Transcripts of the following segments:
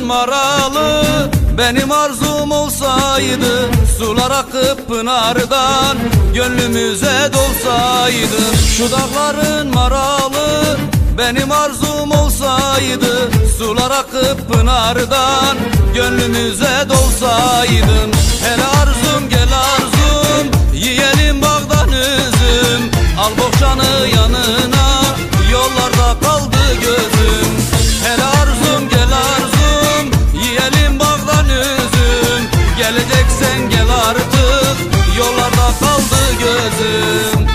maralı benim arzum olsaydı, sular akıp pınardan gönlümüze dolsaydı. Şu dağların maralı benim arzum olsaydı, sular akıp pınardan gönlümüze dolsaydın. Hele arzum gel arzum, yiyelim bağdan üzüm, al bohçanı yanına, yollarda kaldı gözüm. Hele arzum gel arzum, yiyelim bağdan üzüm, geleceksen gel artık, yollarda kaldı gözüm.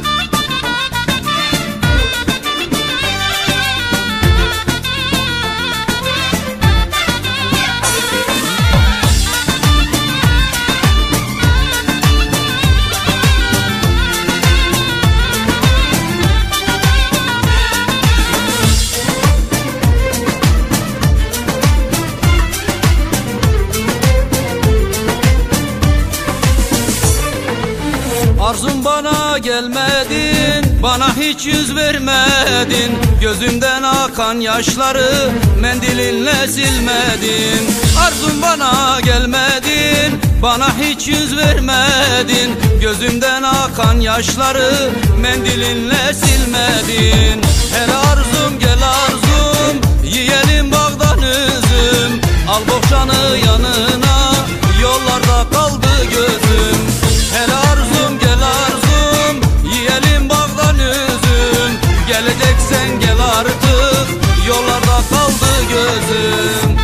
Arzum bana gelmedin, bana hiç yüz vermedin, gözümden akan yaşları mendilinle silmedin. Arzum bana gelmedin, bana hiç yüz vermedin, gözümden akan yaşları mendilinle silmedin. Hele arzum gel arzum, yiyelim bağdan üzüm, al bohçanı yanına, yollarda kaldı gözüm. Hele arzum gel arzum, yiyelim bağdan üzüm, geleceksen gel artık, yollarda kaldı gözüm.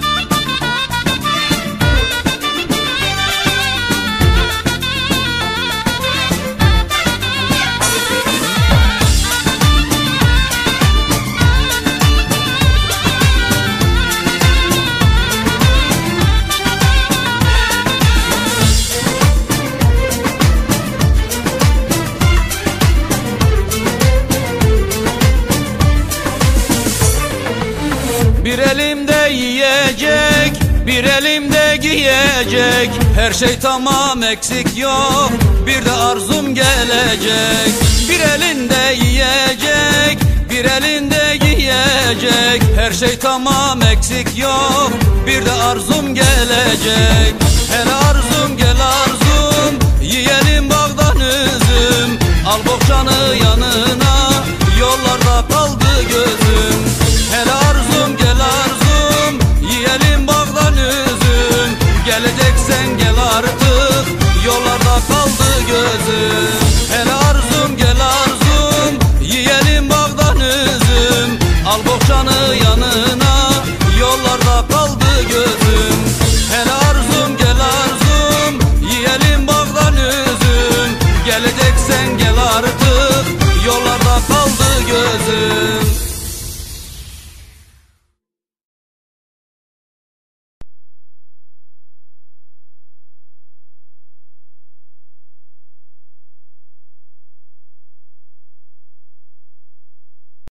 Bir elimde yiyecek, bir elimde giyecek, her şey tamam eksik yok, bir de arzum gelecek. Bir elinde yiyecek, bir elinde giyecek, her şey tamam eksik yok, bir de arzum gelecek. Hele arzum gel arzum, yiyelim bağdan üzüm, al bohçanı yanına, yollarda kaldı gözüm. Hele arzum gel arzum, yiyelim bağdan üzüm, geleceksen gel artık, yollarda kaldı gözüm. Hele arzum gel arzum, yiyelim bağdan üzüm, al bohçanı yanına, yollarda kaldı gözüm. Hele arzum gel arzum, yiyelim bağdan üzüm, geleceksen gel artık, yollarda kaldı gözüm.